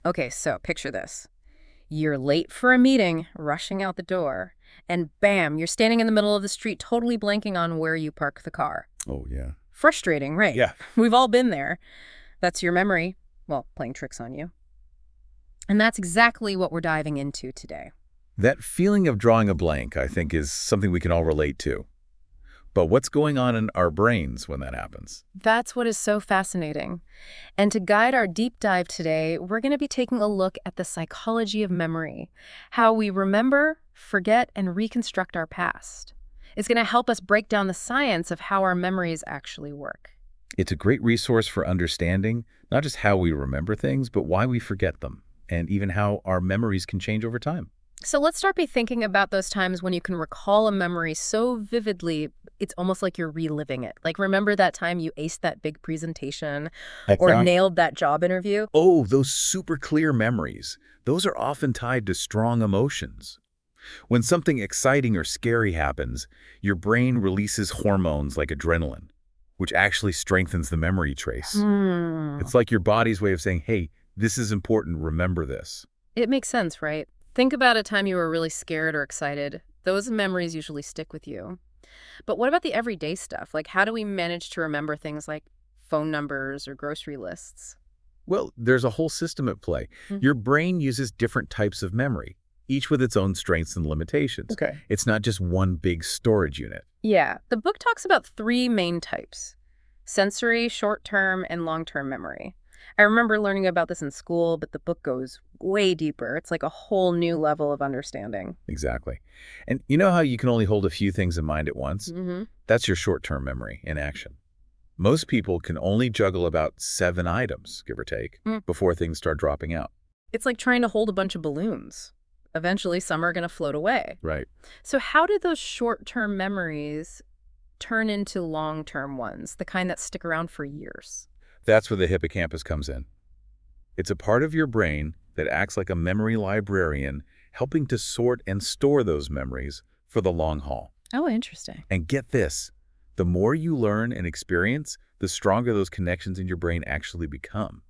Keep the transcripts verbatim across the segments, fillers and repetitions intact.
Okay, so picture this. You're late for a meeting, rushing out the door, and bam, you're standing in the middle of the street totally blanking on where you park the car. Oh, yeah. Frustrating, right? Yeah. We've all been there. That's your memory, well, playing tricks on you. And that's exactly what we're diving into today. That feeling of drawing a blank, I think, is something we can all relate to. But what's going on in our brains when that happens? That's what is so fascinating. And to guide our deep dive today, we're going to be taking a look at the psychology of memory, how we remember, forget, and reconstruct our past. It's going to help us break down the science of how our memories actually work. It's a great resource for understanding not just how we remember things, but why we forget them, and even how our memories can change over time. So let's start by thinking about those times when you can recall a memory so vividly, it's almost like you're reliving it. Like, remember that time you aced that big presentation or Exactly. nailed that job interview? Oh, those super clear memories. Those are often tied to strong emotions. When something exciting or scary happens, your brain releases hormones like adrenaline, which actually strengthens the memory trace. Hmm. It's like your body's way of saying, hey, this is important, remember this. It makes sense, right? Think about a time you were really scared or excited. Those memories usually stick with you. But what about the everyday stuff? Like, how do we manage to remember things like phone numbers or grocery lists? Well, there's a whole system at play. Mhm. Your brain uses different types of memory, each with its own strengths and limitations. Okay. It's not just one big storage unit. Yeah, the book talks about three main types: sensory, short-term, and long-term memory. I remember learning about this in school, but the book goes way deeper. It's like a whole new level of understanding. Exactly. And you know how you can only hold a few things in mind at once? Hmm. That's your short-term memory in action. Most people can only juggle about seven items, give or take, Mm. before things start dropping out. It's like trying to hold a bunch of balloons. Eventually, some are going to float away. Right. So how do those short-term memories turn into long-term ones, the kind that stick around for years? That's where the hippocampus comes in. It's a part of your brain that acts like a memory librarian, helping to sort and store those memories for the long haul. Oh, interesting. And get this, the more you learn and experience, the stronger those connections in your brain actually become.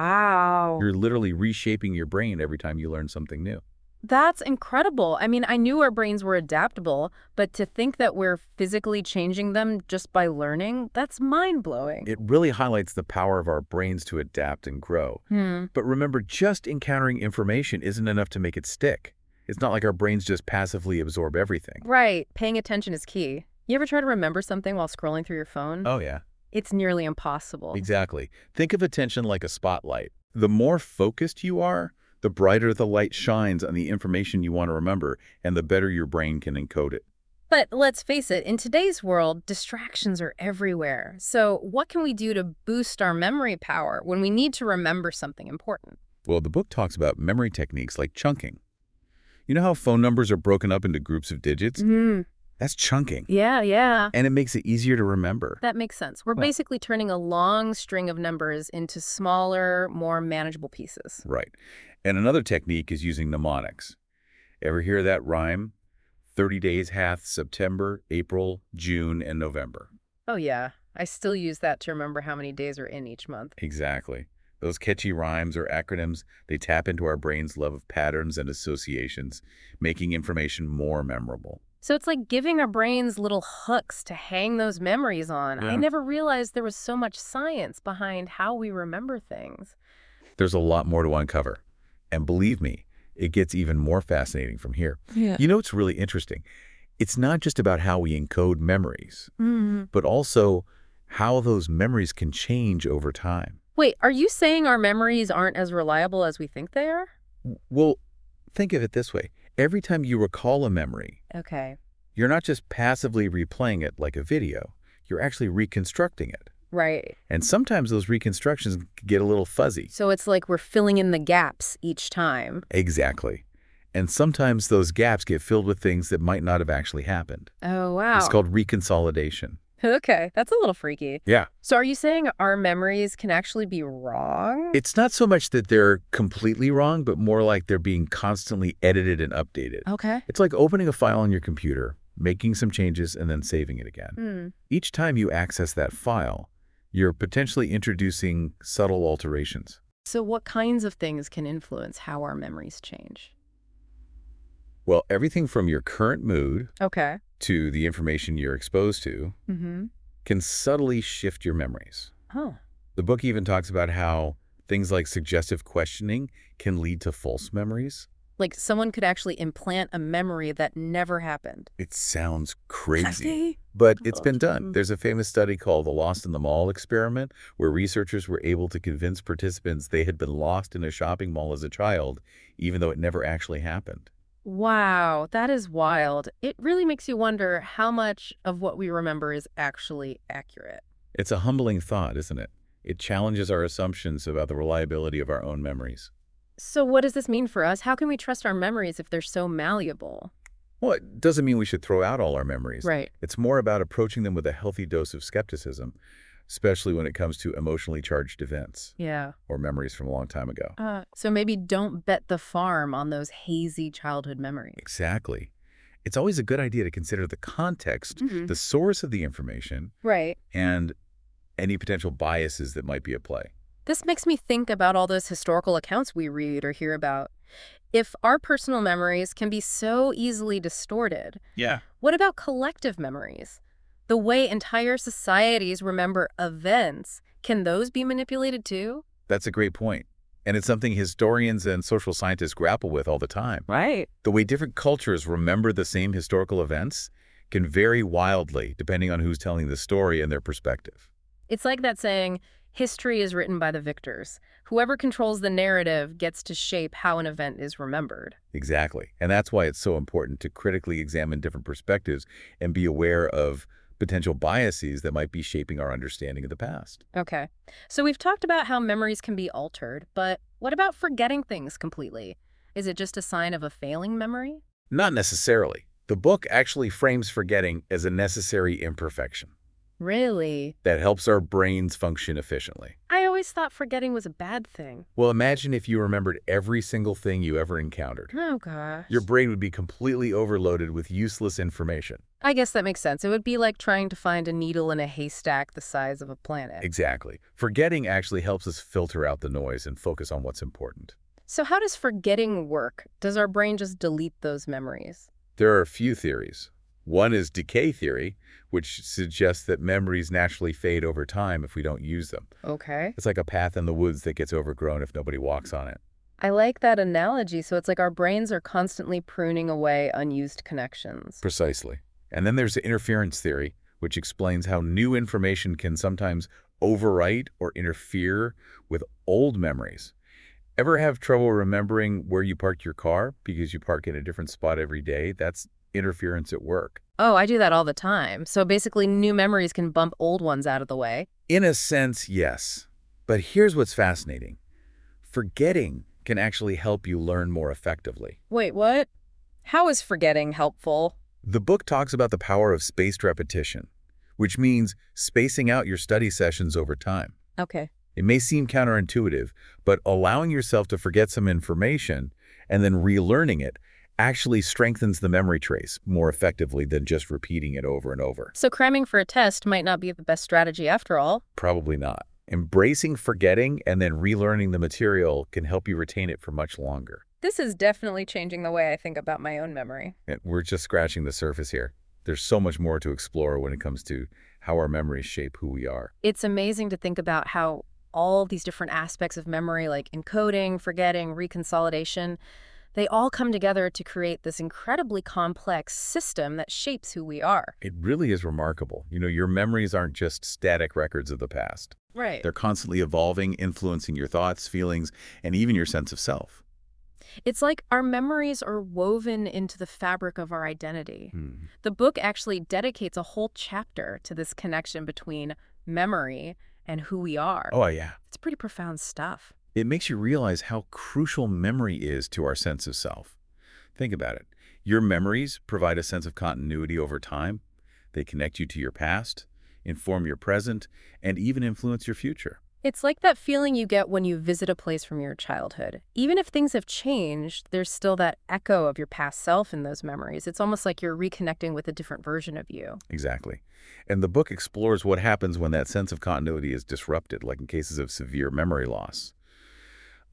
Wow. You're literally reshaping your brain every time you learn something new. That's incredible. I mean, I knew our brains were adaptable, but to think that we're physically changing them just by learning, that's mind-blowing. It really highlights the power of our brains to adapt and grow. Hmm. But remember, just encountering information isn't enough to make it stick. It's not like our brains just passively absorb everything. Right. Paying attention is key. You ever try to remember something while scrolling through your phone? Oh, yeah. It's nearly impossible. Exactly. Think of attention like a spotlight. The more focused you are, the brighter the light shines on the information you want to remember, and the better your brain can encode it. But let's face it, in today's world, distractions are everywhere. So what can we do to boost our memory power when we need to remember something important? Well, the book talks about memory techniques like chunking. You know how phone numbers are broken up into groups of digits? Mm. That's chunking. Yeah, yeah. And it makes it easier to remember. That makes sense. We're Well- basically turning a long string of numbers into smaller, more manageable pieces. Right. And another technique is using mnemonics. Ever hear that rhyme? thirty days hath September, April, June, and November. Oh, yeah. I still use that to remember how many days are in each month. Exactly. Those catchy rhymes or acronyms, they tap into our brain's love of patterns and associations, making information more memorable. So it's like giving our brains little hooks to hang those memories on. I Yeah. never realized there was so much science behind how we remember things. There's a lot more to uncover. And believe me, it gets even more fascinating from here. Yeah. You know what's really interesting? It's not just about how we encode memories, Mm. but also how those memories can change over time. Wait, are you saying our memories aren't as reliable as we think they are? Well, think of it this way. Every time you recall a memory, Okay. you're not just passively replaying it like a video. You're actually reconstructing it. Right. And sometimes those reconstructions get a little fuzzy. So it's like we're filling in the gaps each time. Exactly. And sometimes those gaps get filled with things that might not have actually happened. Oh, wow. It's called reconsolidation. Okay, that's a little freaky. Yeah. So are you saying our memories can actually be wrong? It's not so much that they're completely wrong, but more like they're being constantly edited and updated. Okay. It's like opening a file on your computer, making some changes, and then saving it again. Hmm. Each time you access that file, you're potentially introducing subtle alterations. So what kinds of things can influence how our memories change? Well, everything from your current mood Okay. to the information you're exposed to Mm-hmm. can subtly shift your memories. Oh. The book even talks about how things like suggestive questioning can lead to false memories. Like someone could actually implant a memory that never happened. It sounds crazy, Hefty. but it's been Ugh. done. There's a famous study called the Lost in the Mall experiment, where researchers were able to convince participants they had been lost in a shopping mall as a child, even though it never actually happened. Wow, that is wild. It really makes you wonder how much of what we remember is actually accurate. It's a humbling thought, isn't it? It challenges our assumptions about the reliability of our own memories. So what does this mean for us? How can we trust our memories if they're so malleable? Well, it doesn't mean we should throw out all our memories. Right. It's more about approaching them with a healthy dose of skepticism, especially when it comes to emotionally charged events Yeah. or memories from a long time ago. Uh, so maybe don't bet the farm on those hazy childhood memories. Exactly. It's always a good idea to consider the context, Mhm. the source of the information, Right. and any potential biases that might be at play. This makes me think about all those historical accounts we read or hear about. If our personal memories can be so easily distorted, Yeah. what about collective memories? The way entire societies remember events, can those be manipulated too? That's a great point. And it's something historians and social scientists grapple with all the time. Right. The way different cultures remember the same historical events can vary wildly depending on who's telling the story and their perspective. It's like that saying, history is written by the victors. Whoever controls the narrative gets to shape how an event is remembered. Exactly. And that's why it's so important to critically examine different perspectives and be aware of potential biases that might be shaping our understanding of the past. Okay. So we've talked about how memories can be altered, but what about forgetting things completely? Is it just a sign of a failing memory? Not necessarily. The book actually frames forgetting as a necessary imperfection Really? that helps our brains function efficiently. I always thought forgetting was a bad thing. Well, imagine if you remembered every single thing you ever encountered. Oh, gosh. Your brain would be completely overloaded with useless information. I guess that makes sense. It would be like trying to find a needle in a haystack the size of a planet. Exactly. Forgetting actually helps us filter out the noise and focus on what's important. So how does forgetting work? Does our brain just delete those memories? There are a few theories. One is decay theory, which suggests that memories naturally fade over time if we don't use them. Okay. It's like a path in the woods that gets overgrown if nobody walks on it. I like that analogy. So it's like our brains are constantly pruning away unused connections. Precisely. And then there's the interference theory, which explains how new information can sometimes overwrite or interfere with old memories. Ever have trouble remembering where you parked your car because you park in a different spot every day? That's interference at work. Oh, I do that all the time. So basically new memories can bump old ones out of the way. In a sense, yes. But here's what's fascinating. Forgetting can actually help you learn more effectively. Wait, what? How is forgetting helpful? The book talks about the power of spaced repetition, which means spacing out your study sessions over time. Okay. It may seem counterintuitive, but allowing yourself to forget some information and then relearning it actually strengthens the memory trace more effectively than just repeating it over and over. So cramming for a test might not be the best strategy after all. Probably not. Embracing forgetting and then relearning the material can help you retain it for much longer. This is definitely changing the way I think about my own memory. And we're just scratching the surface here. There's so much more to explore when it comes to how our memories shape who we are. It's amazing to think about how all these different aspects of memory, like encoding, forgetting, reconsolidation, they all come together to create this incredibly complex system that shapes who we are. It really is remarkable. You know, your memories aren't just static records of the past. Right. They're constantly evolving, influencing your thoughts, feelings, and even your sense of self. It's like our memories are woven into the fabric of our identity. Hmm. The book actually dedicates a whole chapter to this connection between memory and who we are. Oh, yeah. It's pretty profound stuff. It makes you realize how crucial memory is to our sense of self. Think about it. Your memories provide a sense of continuity over time. They connect you to your past, inform your present, and even influence your future. It's like that feeling you get when you visit a place from your childhood. Even if things have changed, there's still that echo of your past self in those memories. It's almost like you're reconnecting with a different version of you. Exactly. And the book explores what happens when that sense of continuity is disrupted, like in cases of severe memory loss.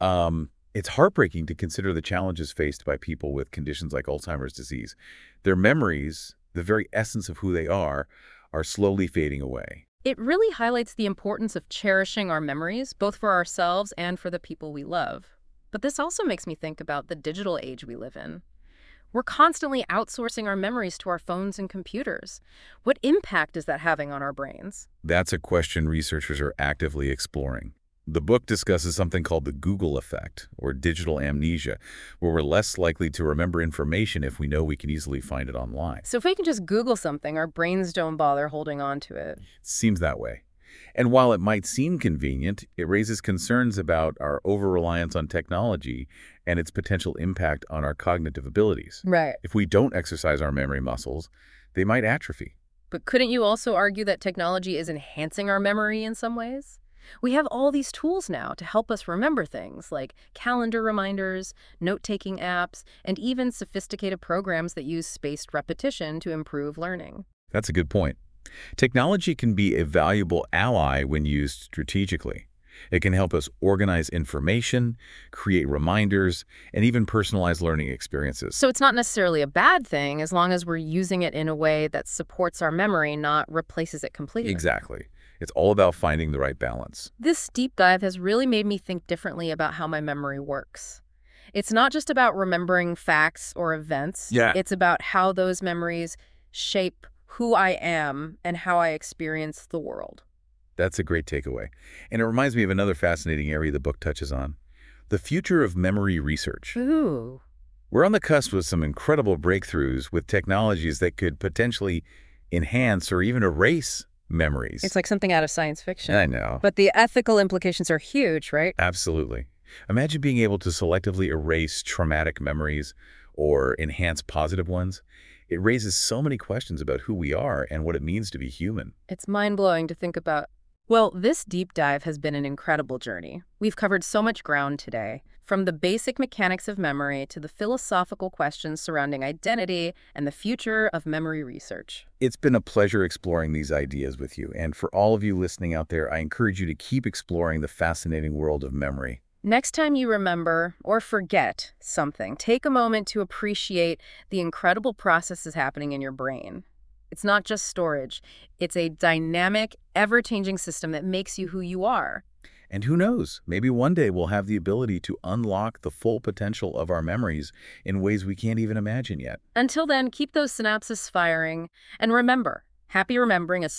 Um, it's heartbreaking to consider the challenges faced by people with conditions like Alzheimer's disease. Their memories, the very essence of who they are, are slowly fading away. It really highlights the importance of cherishing our memories, both for ourselves and for the people we love. But this also makes me think about the digital age we live in. We're constantly outsourcing our memories to our phones and computers. What impact is that having on our brains? That's a question researchers are actively exploring. The book discusses something called the Google effect, or digital amnesia, where we're less likely to remember information if we know we can easily find it online. So if we can just Google something, our brains don't bother holding on to it. It seems that way. And while it might seem convenient, it raises concerns about our over-reliance on technology and its potential impact on our cognitive abilities. Right. If we don't exercise our memory muscles, they might atrophy. But couldn't you also argue that technology is enhancing our memory in some ways? We have all these tools now to help us remember things like calendar reminders, note-taking apps, and even sophisticated programs that use spaced repetition to improve learning. That's a good point. Technology can be a valuable ally when used strategically. It can help us organize information, create reminders, and even personalize learning experiences. So it's not necessarily a bad thing as long as we're using it in a way that supports our memory, not replaces it completely. Exactly. It's all about finding the right balance. This deep dive has really made me think differently about how my memory works. It's not just about remembering facts or events. Yeah. It's about how those memories shape who I am and how I experience the world. That's a great takeaway. And it reminds me of another fascinating area the book touches on, the future of memory research. Ooh. We're on the cusp of some incredible breakthroughs with technologies that could potentially enhance or even erase memories. It's like something out of science fiction. I know. But the ethical implications are huge, right? Absolutely. Imagine being able to selectively erase traumatic memories or enhance positive ones. It raises so many questions about who we are and what it means to be human. It's mind-blowing to think about. Well, this deep dive has been an incredible journey. We've covered so much ground today, from the basic mechanics of memory to the philosophical questions surrounding identity and the future of memory research. It's been a pleasure exploring these ideas with you. And for all of you listening out there, I encourage you to keep exploring the fascinating world of memory. Next time you remember or forget something, take a moment to appreciate the incredible processes happening in your brain. It's not just storage. It's a dynamic, ever-changing system that makes you who you are. And who knows, maybe one day we'll have the ability to unlock the full potential of our memories in ways we can't even imagine yet. Until then, keep those synapses firing. And remember, happy remembering is